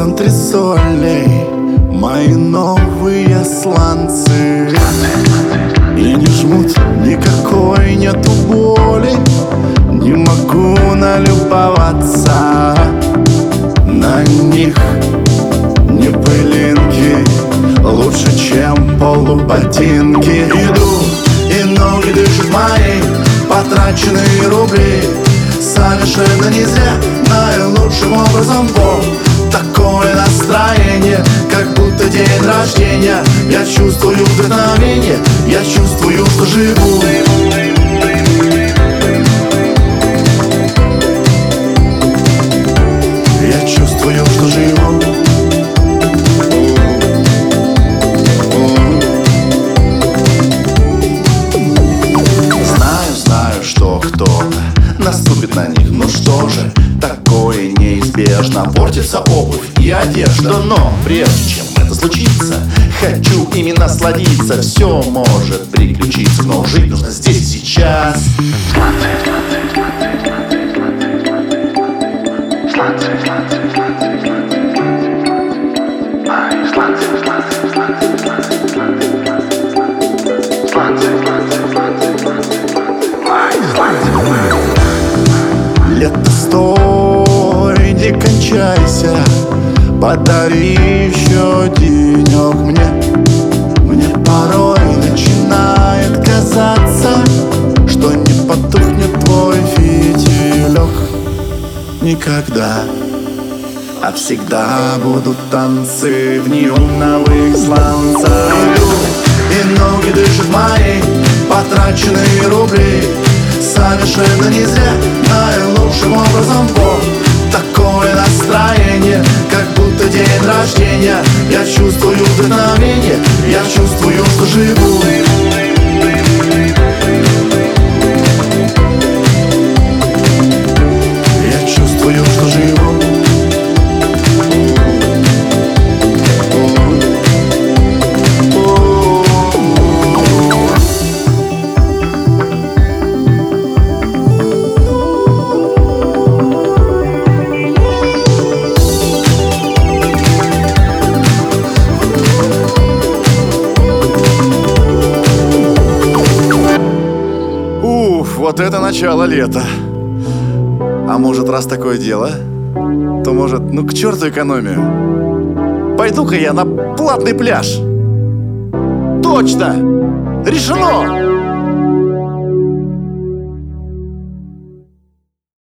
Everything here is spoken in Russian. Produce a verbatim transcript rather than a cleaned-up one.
антресолей мои новые сланцы. И не жмут, никакой нету боли. Не могу налюбоваться на них. Не пылинки, лучше, чем полуботинки. Иду, и ноги дышат мои потраченные рубли. Совершенно не зря, наилучшим образом. Вот такое настроение, как будто день рождения. Я чувствую вдохновение, я чувствую, что живу. Я чувствую, что живу. Знаю, знаю, что кто-то наступит на них. Ну что же, такое неизбежно. Портится обувь и одежда. Но прежде чем это случится, хочу ими насладиться. Все может приключиться, но жить нужно здесь и сейчас. Лето, стой, не кончайся. Подари еще денек мне. Мне порой начинает казаться, что не потухнет твой фитилек никогда. А всегда будут танцы в неоновых сланцах. И ноги дышат мои потраченные рубли. Совершенно не зря, наилучшим образом. Вот такое настроение, как будто день рождения. Я чувствую вдохновение, я чувствую, что живу. Я чувствую, что живу. Вот это начало лета. А может, раз такое дело, то может, ну к черту экономию. Пойду-ка я на платный пляж. Точно! Решено!